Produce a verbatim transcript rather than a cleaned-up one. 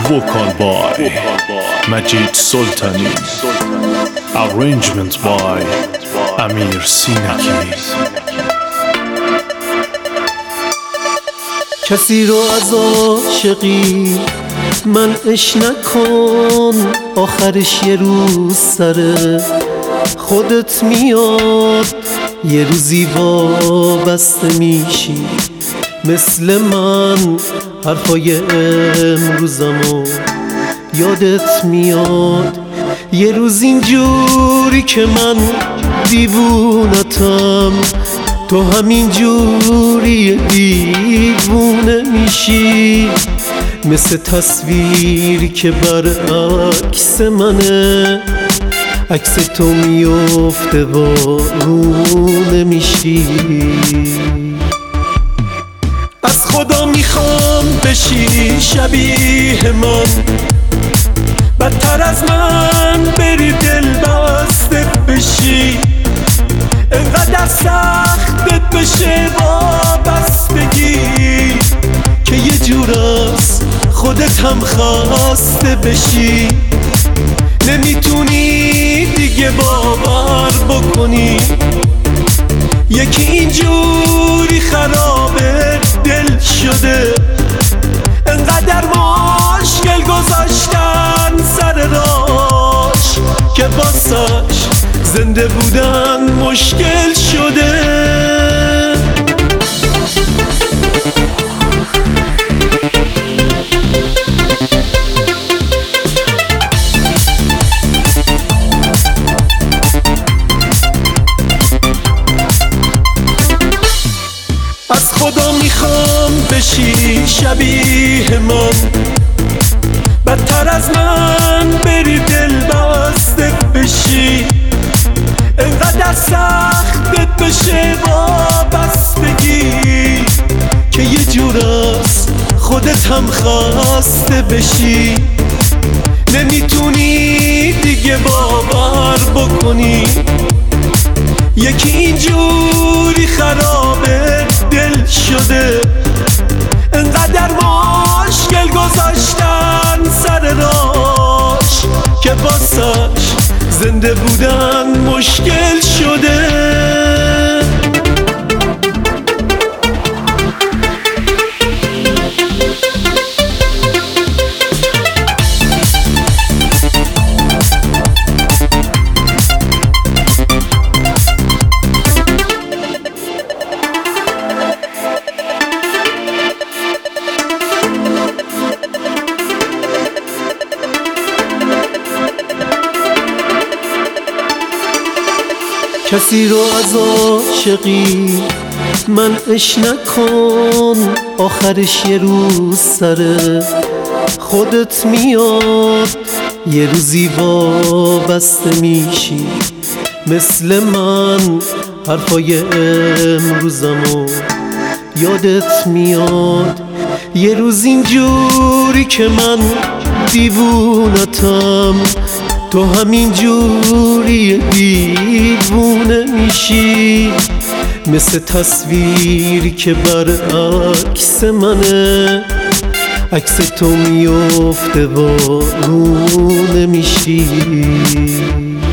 vocal by Majid Sultani, arrangement by Amir Sinaki. کسی رو از عاشقی منعش نکن، آخرش یه روز سر خودت میاد، یه روزی وابسته میشی مثل من، حرفای امروزمو یادت میاد، یه روز اینجوری که من دیوونتم، تو همین جوری دیوونه میشی، مثل تصویری که برعکس منه، عکس تو میفته وارونه میشی. از خدا میخوام بشی شبیه من، بدتر از من بری دل بسته بشی، انقدر سختت بشه وابستگی که یه جور از خودت هم خسته بشی، نمیتونی دیگه باور بکنی یکی اینجوری خرابه دل شده، انقدر مشکل گذاشتن سر راش که واسش زنده بودن مشکل شده. از خدا میخوام بشی شبیه من، بدتر از من بری دل بسته بشی، انقدر سختت بشه وابستگی که یه جور از خودت هم خسته بشی، نمیتونی دیگه باور بکنی یکی اینجوری خرابه دل شده، انقدر مشکل گذاشتن سر راش که واسش زنده بودن مشکل شده. کسی رو از عاشقی منعش نکن، آخرش یه روز سر خودت میاد، یه روزی وابسته میشی مثل من، حرفای امروزمو یادت میاد، یه روز اینجوری که من دیوونتم، تو همین جوری دیوونه میشی، مثل تصویری که برعکس منه، عکس تو میفته وارونه میشی.